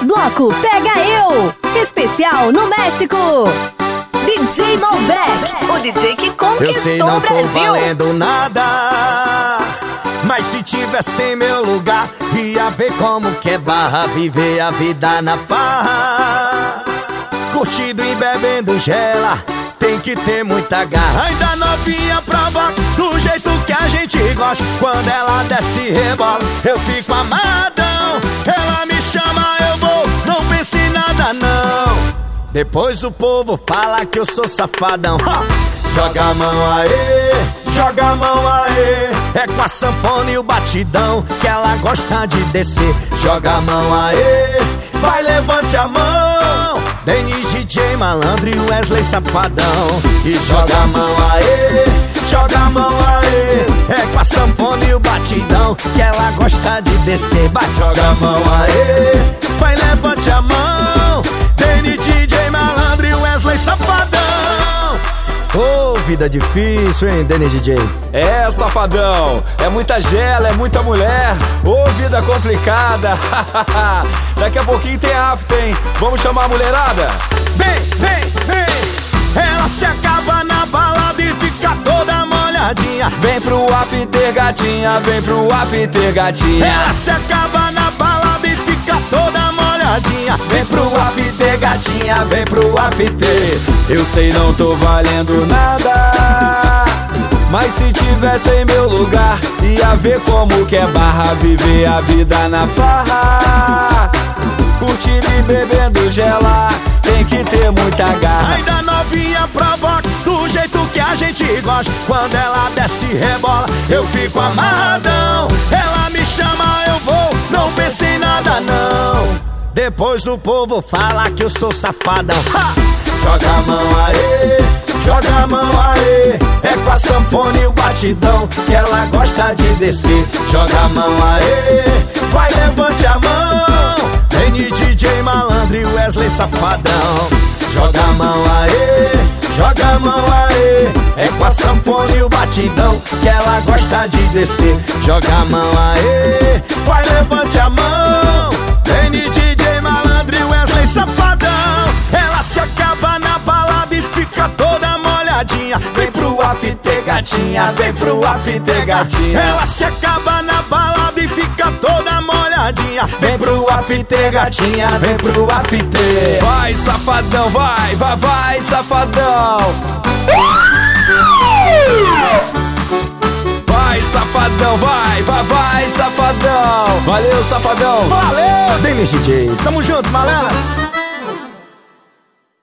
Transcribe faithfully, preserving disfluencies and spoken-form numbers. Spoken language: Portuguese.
Bloco Pega Eu, especial no México. D J Malbec, o D J que conquistou Eu sei, não o Brasil. tô valendo nada, mas se tivesse em meu lugar, ia ver como que é barra, viver a vida na farra. Curtindo e bebendo gela, tem que ter muita garra. Ainda novinha prova do jeito que a gente gosta. Quando ela desce e rebola, eu fico amadão. Ela me chama, eu vou, não pense em nada não. Depois o povo fala que eu sou safadão. Ha! Joga a mão aí, joga a mão aí. É com a sanfona e o batidão que ela gosta de descer. Joga a mão aí, vai, levante a mão. Denis D J Malandro e Wesley Safadão. E joga a mão aí, joga a mão aí. É com a sanfona e o batidão que ela gosta de descer. Vai, joga a mão aí, vai, levante a mão. Denis D J Malandro e Wesley Safadão. Ô, oh, vida difícil, hein, Denis D J? É, safadão, é muita gela, é muita mulher. Ô, oh, vida complicada. Daqui a pouquinho tem after, hein? Vamos chamar a mulherada? Vem, vem, vem. Ela se acaba na balada e fica toda molhadinha. Vem pro after, gatinha, vem pro after, gatinha. Ela se acaba na balada e fica toda molhadinha. Vem pro after, gatinha, vem pro after. Eu sei, não tô valendo nada, mas se tivesse em meu lugar, ia ver como que é barra, viver a vida na farra. Curtindo e bebendo gela, tem que ter muita garra. Ainda novinha provoca do jeito que a gente gosta. Quando ela desce e rebola, eu fico amarradão. Ela me chama, eu vou, não pense em nada não. Depois o povo fala que eu sou safadão. Ha! Joga a mão aí, joga a mão aí. É com a sanfona e o batidão que ela gosta de descer. Joga a mão aí, vai, levante a mão. Denis D J Malandro e Wesley Safadão. Joga a mão aí, joga a mão aí. É com a sanfona e o batidão que ela gosta de descer. Joga a mão aí, vai, levante a mão. Denis D J Malandro e Wesley Safadão. Ela se acaba na balada e fica toda molhadinha. Vem pro after, gatinha, vem pro after, gatinha. Ela se acaba na balada e fica toda molhadinha. Vem pro after, gatinha, vem pro after. Vai, safadão, vai, vai, vai, safadão. Vai, safadão, vai, vai, vai, safadão. Valeu, safadão. Valeu, Denis D J. Tamo junto, malandro.